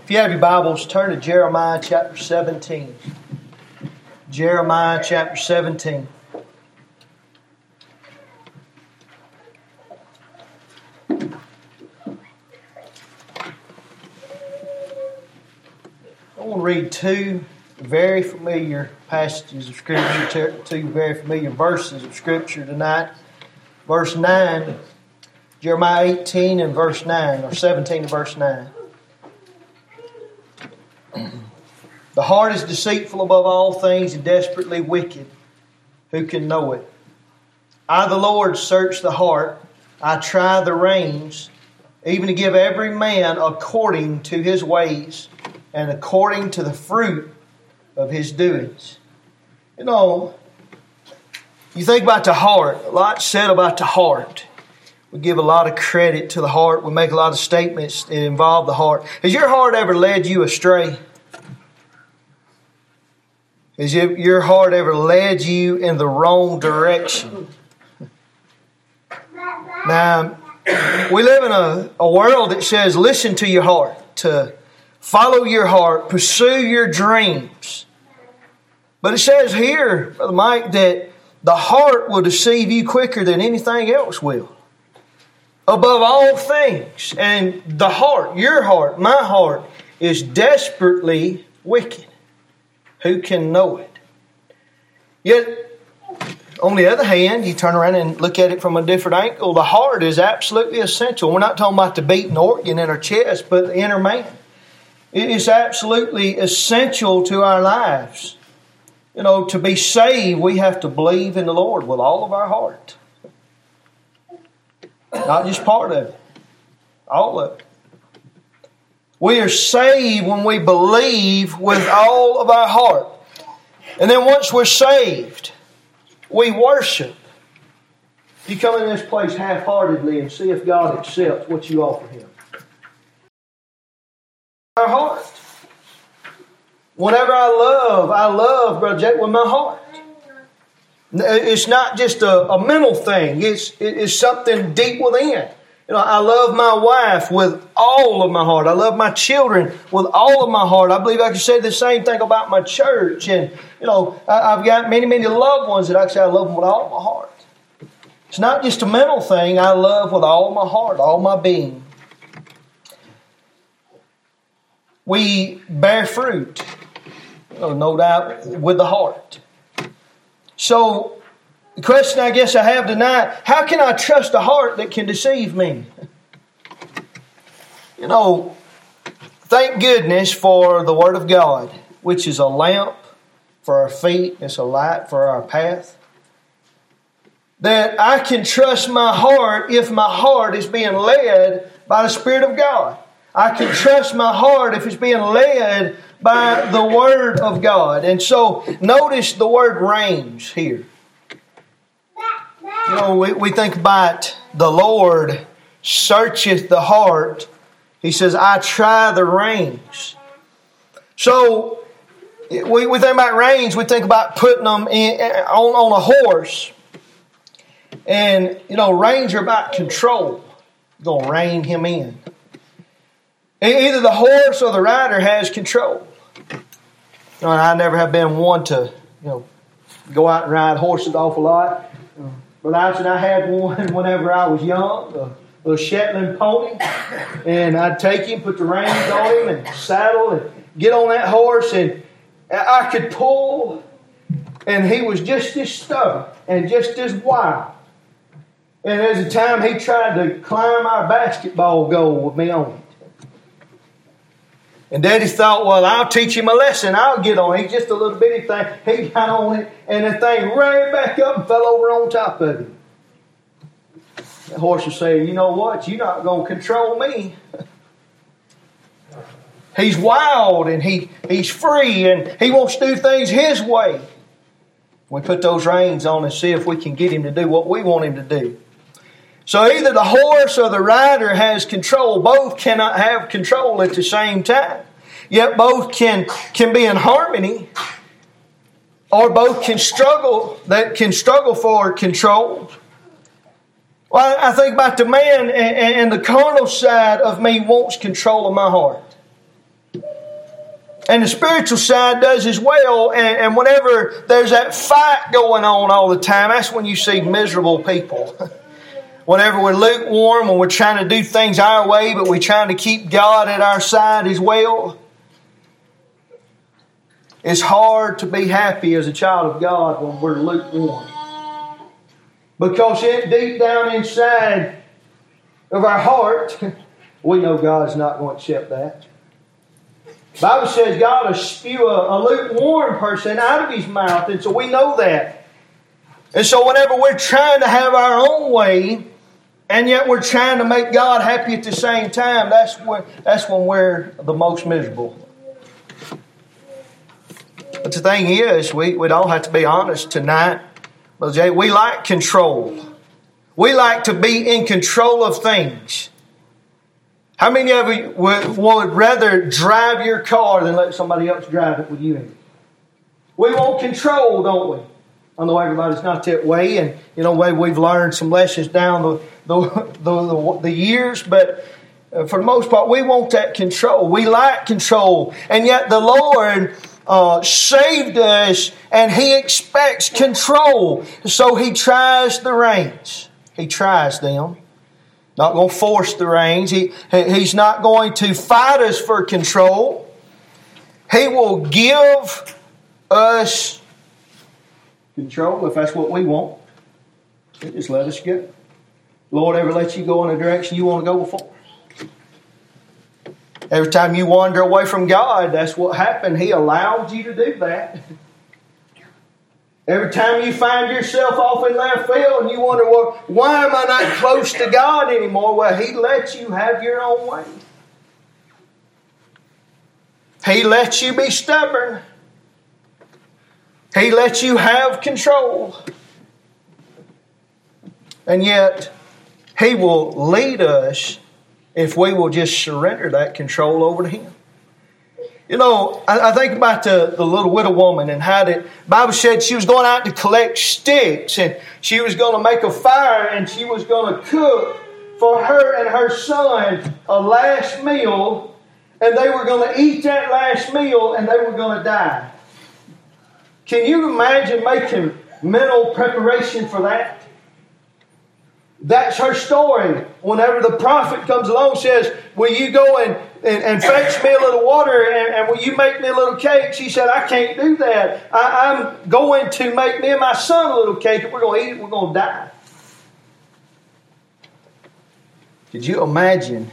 If you have your Bibles, turn to Jeremiah chapter 17. Jeremiah chapter 17. I want to read two very familiar passages of Scripture, two very familiar verses of Scripture tonight. Verse 9, Jeremiah 18 and verse 9, or 17 and verse 9. The heart is deceitful above all things and desperately wicked. Who can know it? I, the Lord, search the heart. I try the reins, even to give every man according to his ways and according to the fruit of his doings. You know, you think about the heart. A lot said about the heart. We give a lot of credit to the heart. We make a lot of statements that involve the heart. Has your heart ever led you astray? Has your heart ever led you in the wrong direction? Now, we live in a world that says, listen to your heart, to follow your heart, pursue your dreams. But it says here, Brother Mike, that the heart will deceive you quicker than anything else will. Above all things. And the heart, your heart, my heart, is desperately wicked. Who can know it? Yet, on the other hand, you turn around and look at it from a different angle. The heart is absolutely essential. We're not talking about the beating organ in our chest, but the inner man. It is absolutely essential to our lives. You know, to be saved, we have to believe in the Lord with all of our heart. Not just part of it. All of it. We are saved when we believe with all of our heart. And then once we're saved, we worship. You come in this place half-heartedly and see if God accepts what you offer Him. Our heart. Whenever I love, Brother Jake, with my heart. It's not just a mental thing. It's something deep within. You know, I love my wife with all of my heart. I love my children with all of my heart. I believe I can say the same thing about my church. And, you know, I've got many, many loved ones that I can say I love them with all my heart. It's not just a mental thing. I love with all my heart, all my being. We bear fruit, no doubt, with the heart. So, the question I guess I have tonight, how can I trust a heart that can deceive me? You know, thank goodness for the Word of God, which is a lamp for our feet, it's a light for our path. That I can trust my heart if my heart is being led by the Spirit of God. I can trust my heart if it's being led by the Word of God. And so, notice the word reins here. You know, we think about the Lord searcheth the heart. He says, I try the reins. So, we think about reins, we think about putting them on a horse. And, you know, reins are about control. You're going to rein him in. Either the horse or the rider has control. You know, I never have been one to, go out and ride horses an awful lot. But I had one whenever I was young, a little Shetland pony. And I'd take him, put the reins on him, and saddle, and get on that horse. And I could pull, and he was just as stubborn and just as wild. And there's a time he tried to climb our basketball goal with me on it. And Daddy thought, well, I'll teach him a lesson. I'll get on it. He's just a little bitty thing. He got on it, and the thing ran back up and fell over on top of him. The horse was saying, you know what? You're not going to control me. He's wild, and he's free, and he wants to do things his way. We put those reins on and see if we can get him to do what we want him to do. So either the horse or the rider has control. Both cannot have control at the same time. Yet both can be in harmony, or both can struggle for control. Well, I think about the man and the carnal side of me wants control of my heart. And the spiritual side does as well. And whenever there's that fight going on all the time, that's when you see miserable people. Whenever we're lukewarm and we're trying to do things our way, but we're trying to keep God at our side as well. It's hard to be happy as a child of God when we're lukewarm. Because deep down inside of our heart, we know God's not going to accept that. The Bible says God will spew a lukewarm person out of His mouth, and so we know that. And so whenever we're trying to have our own way, and yet we're trying to make God happy at the same time, that's when we're the most miserable. But the thing is, we'd all have to be honest tonight. Brother Jay, we like control. We like to be in control of things. How many of you would rather drive your car than let somebody else drive it with you in it? We want control, don't we? I know everybody's not that way, and we've learned some lessons down the years, but for the most part, we want that control. We like control, and yet the Lord saved us, and He expects control. So He tries the reins. He tries them. Not going to force the reins. He's not going to fight us for control. He will give us control if that's what we want. He just let us go. Lord ever let you go in a direction you want to go before? Every time you wander away from God, that's what happened. He allowed you to do that. Every time you find yourself off in left field and you wonder, well, why am I not close to God anymore? Well, He lets you have your own way. He lets you be stubborn. He lets you have control. And yet, He will lead us if we will just surrender that control over to Him. I think about the little widow woman and how the Bible said she was going out to collect sticks and she was going to make a fire and she was going to cook for her and her son a last meal, and they were going to eat that last meal and they were going to die. Can you imagine making mental preparation for that? That's her story. Whenever the prophet comes along and says, will you go and fetch me a little water and will you make me a little cake? She said, I can't do that. I'm going to make me and my son a little cake. If we're going to eat it, we're going to die. Could you imagine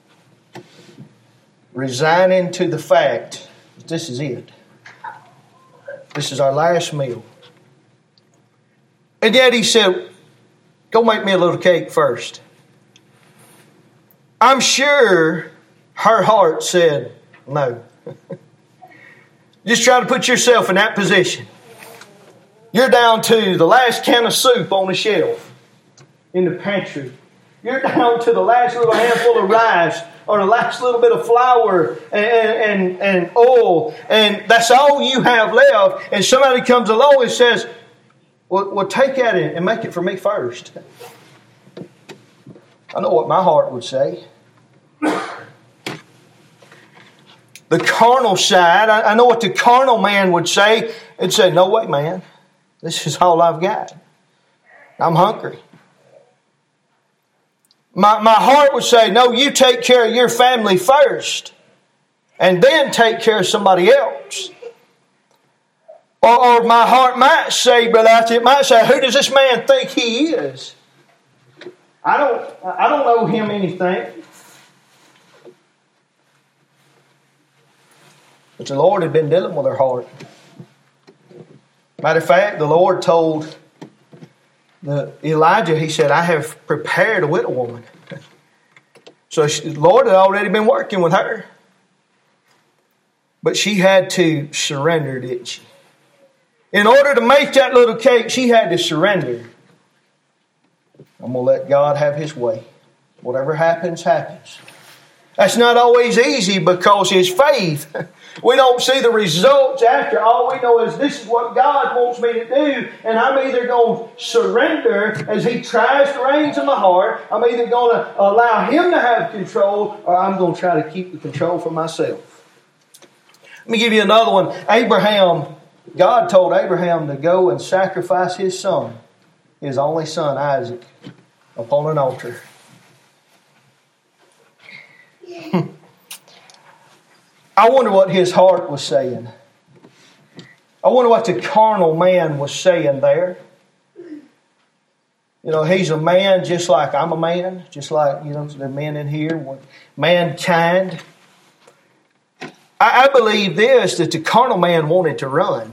resigning to the fact that this is it? This is our last meal. And yet He said, go make me a little cake first. I'm sure her heart said no. Just try to put yourself in that position. You're down to the last can of soup on the shelf in the pantry. You're down to the last little handful of rice or the last little bit of flour and oil, and that's all you have left. And somebody comes along and says, well, take that and make it for me first. I know what my heart would say. The carnal side, I know what the carnal man would say. It'd say, no way, man. This is all I've got. I'm hungry. My heart would say, no, you take care of your family first. And then take care of somebody else. Or my heart might say, it might say, who does this man think he is? I don't know him anything. But the Lord had been dealing with her heart. Matter of fact, the Lord told Elijah, He said, I have prepared a widow woman. So the Lord had already been working with her. But she had to surrender, didn't she? In order to make that little cake, she had to surrender. I'm going to let God have His way. Whatever happens, happens. That's not always easy because it's faith. We don't see the results after. All we know is this is what God wants me to do, and I'm either going to surrender as He tries the reins in my heart. I'm either going to allow Him to have control, or I'm going to try to keep the control for myself. Let me give you another one. Abraham, God told Abraham to go and sacrifice his son, his only son Isaac, upon an altar. I wonder what his heart was saying. I wonder what the carnal man was saying there. You know, he's a man just like I'm a man, just like, you know, there are men in here, mankind. I believe this, that the carnal man wanted to run.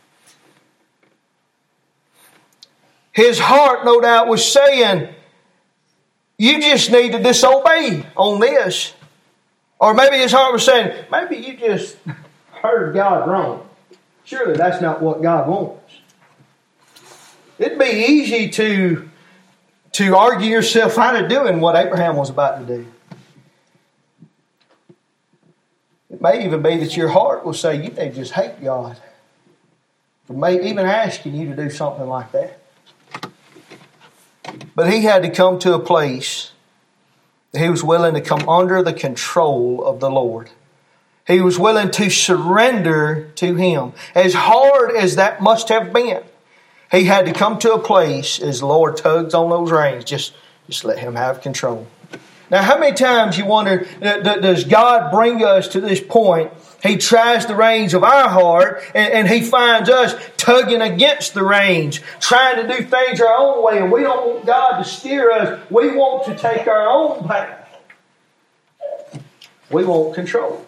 His heart, no doubt, was saying, you just need to disobey on this. Or maybe his heart was saying, maybe you just heard God wrong. Surely that's not what God wants. It'd be easy to argue yourself out of doing what Abraham was about to do. It may even be that your heart will say, you may just hate God for even asking you to do something like that. But he had to come to a place that he was willing to come under the control of the Lord. He was willing to surrender to Him. As hard as that must have been, he had to come to a place as the Lord tugs on those reins. Just let Him have control. Now, how many times you wonder, does God bring us to this point? He tries the reins of our heart and He finds us tugging against the reins, trying to do things our own way, and we don't want God to steer us. We want to take our own path. We want control.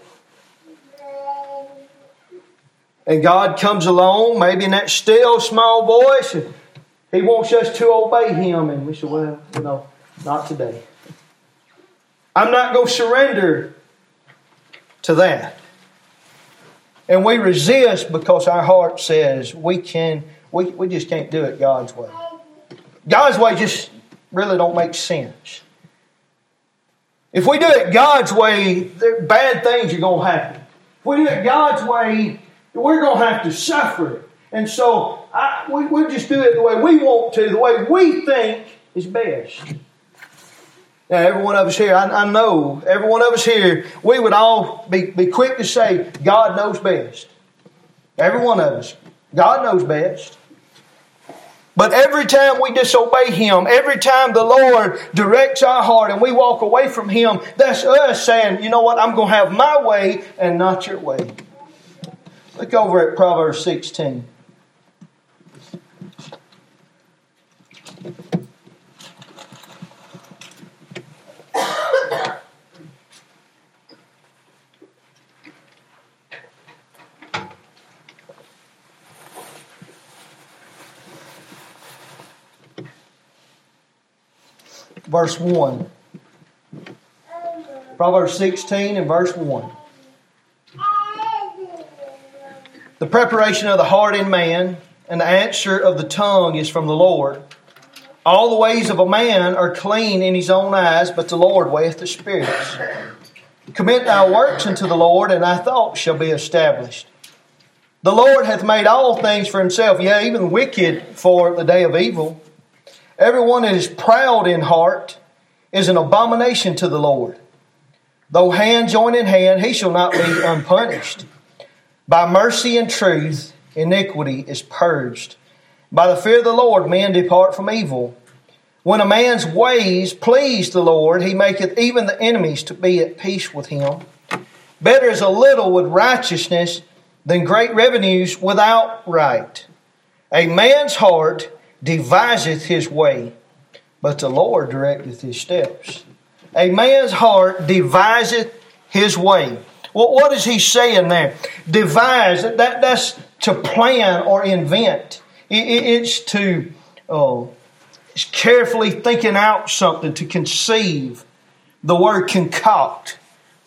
And God comes along, maybe in that still small voice, and He wants us to obey Him. And we say, well, no, not today. I'm not going to surrender to that. And we resist because our heart says we just can't do it God's way. God's way just really don't make sense. If we do it God's way, bad things are going to happen. If we do it God's way, we're going to have to suffer. And so we'll just do it the way we want to, the way we think is best. Now, every one of us here, I know, every one of us here, we would all be quick to say, God knows best. Every one of us. God knows best. But every time we disobey Him, every time the Lord directs our heart and we walk away from Him, that's us saying, you know what, I'm going to have my way and not your way. Look over at Proverbs 16. Verse 1. Proverbs 16 and verse 1. The preparation of the heart in man and the answer of the tongue is from the Lord. All the ways of a man are clean in his own eyes, but the Lord weigheth the spirits. Commit thy works unto the Lord, and thy thoughts shall be established. The Lord hath made all things for Himself, yea, even wicked for the day of evil. Everyone that is proud in heart is an abomination to the Lord. Though hand join in hand, he shall not be unpunished. By mercy and truth, iniquity is purged. By the fear of the Lord, men depart from evil. When a man's ways please the Lord, He maketh even the enemies to be at peace with him. Better is a little with righteousness than great revenues without right. A man's heart deviseth his way, but the Lord directeth his steps. A man's heart deviseth his way. Well, what is he saying there? Devise, that's to plan or invent. It's to it's carefully thinking out something, to conceive. The word concoct.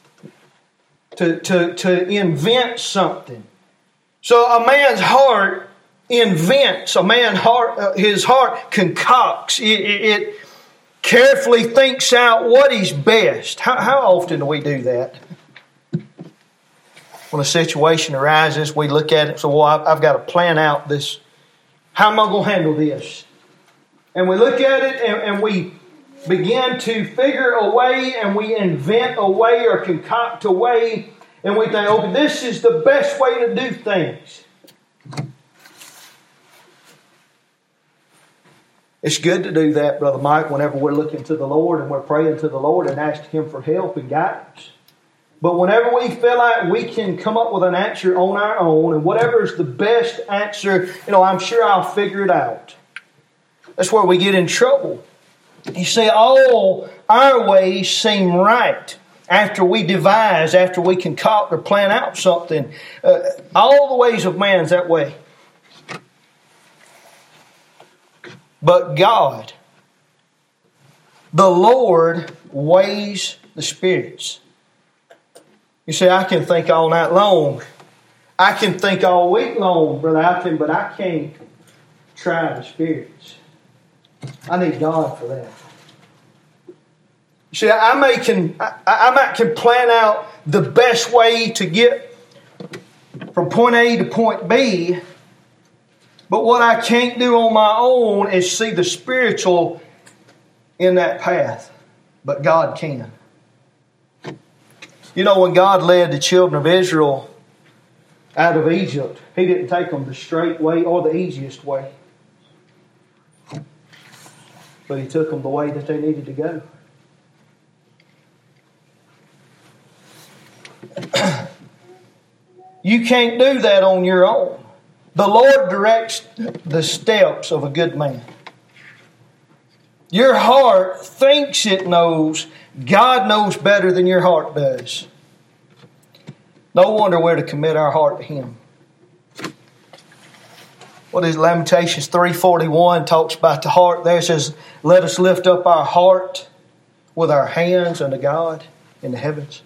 To invent something. So a man's heart invents. His heart concocts. It carefully thinks out what is best. How often do we do that? When a situation arises, we look at it. So, well, I've got to plan out this. How am I going to handle this? And we look at it and we begin to figure a way, and we invent a way or concoct a way. And we think, okay, this is the best way to do things. It's good to do that, Brother Mike, whenever we're looking to the Lord and we're praying to the Lord and asking Him for help and guidance. But whenever we feel like we can come up with an answer on our own, and whatever is the best answer, I'm sure I'll figure it out. That's where we get in trouble. You see, all our ways seem right after we devise, after we concoct or plan out something. All the ways of man is that way. But God, the Lord, weighs the spirits. You say, I can think all night long. I can think all week long, Brother Alton, but I can't try the spirits. I need God for that. You see, I might can plan out the best way to get from point A to point B, but what I can't do on my own is see the spiritual in that path. But God can. When God led the children of Israel out of Egypt, He didn't take them the straight way or the easiest way. But He took them the way that they needed to go. You can't do that on your own. The Lord directs the steps of a good man. Your heart thinks it knows. God knows better than your heart does. No wonder we're to commit our heart to Him. What is Lamentations 3:41 talks about the heart there. It says, let us lift up our heart with our hands unto God in the heavens.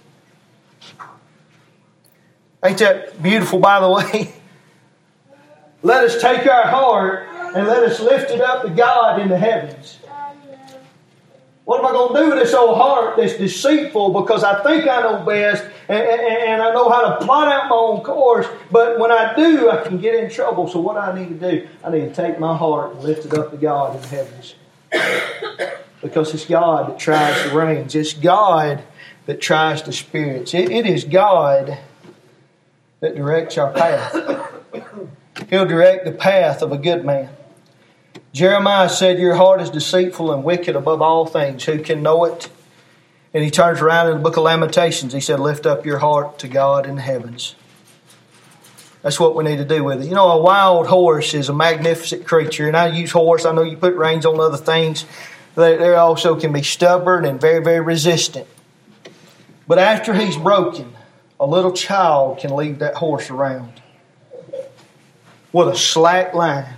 Ain't that beautiful, by the way? Let us take our heart and let us lift it up to God in the heavens. What am I going to do with this old heart that's deceitful because I think I know best and I know how to plot out my own course, but when I do, I can get in trouble. So what I need to do, I need to take my heart and lift it up to God in the heavens. Because it's God that tries the reins. It's God that tries the spirits. It is God that directs our path. He'll direct the path of a good man. Jeremiah said, your heart is deceitful and wicked above all things. Who can know it? And he turns around in the book of Lamentations. He said, lift up your heart to God in the heavens. That's what we need to do with it. A wild horse is a magnificent creature. And I use horse. I know you put reins on other things. They also can be stubborn and very, very resistant. But after he's broken, a little child can lead that horse around with a slack line.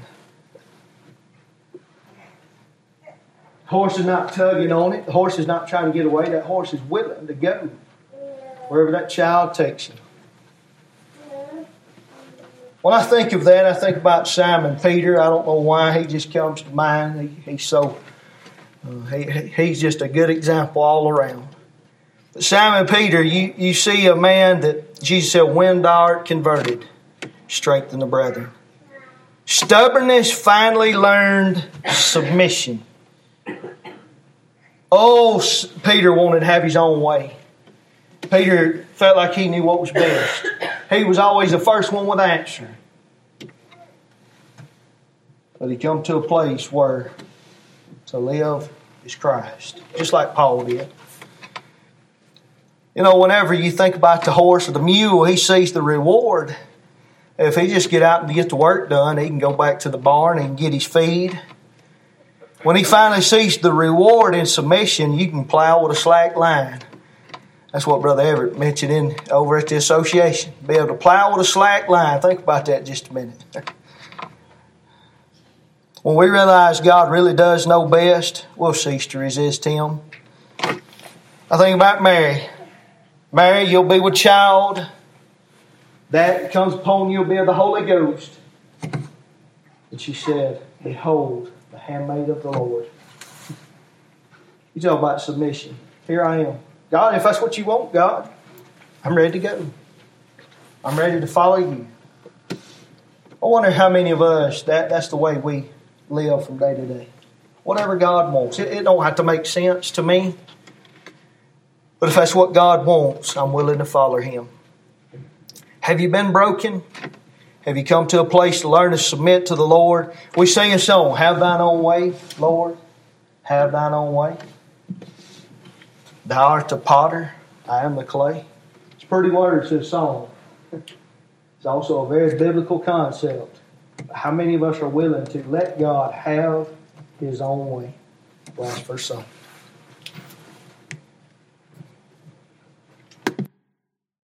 The horse is not tugging on it. The horse is not trying to get away. That horse is willing to go wherever that child takes him. When I think of that, I think about Simon Peter. I don't know why. He just comes to mind. He's so... he's just a good example all around. But Simon Peter, you see a man that Jesus said, when thou art converted, strengthen the brethren. Stubbornness finally learned submission. Oh, Peter wanted to have his own way. Peter felt like he knew what was best. He was always the first one with the answer. But he come to a place where to live is Christ. Just like Paul did. Whenever you think about the horse or the mule, he sees the reward. If he just get out and get the work done, he can go back to the barn and get his feed. When he finally sees the reward in submission, you can plow with a slack line. That's what Brother Everett mentioned over at the association. Be able to plow with a slack line. Think about that just a minute. When we realize God really does know best, we'll cease to resist Him. I think about Mary. Mary, you'll be with child. That comes upon you will be of the Holy Ghost. And she said, behold, the handmaid of the Lord. You talk about submission. Here I am. God, if that's what you want, God, I'm ready to go. I'm ready to follow you. I wonder how many of us, that's the way we live from day to day. Whatever God wants. It don't have to make sense to me. But if that's what God wants, I'm willing to follow Him. Have you been broken? Have you come to a place to learn to submit to the Lord? We sing a song, have thine own way, Lord. Have thine own way. Thou art the potter, I am the clay. It's pretty words in a song. It's also a very biblical concept. How many of us are willing to let God have His own way? Last verse song.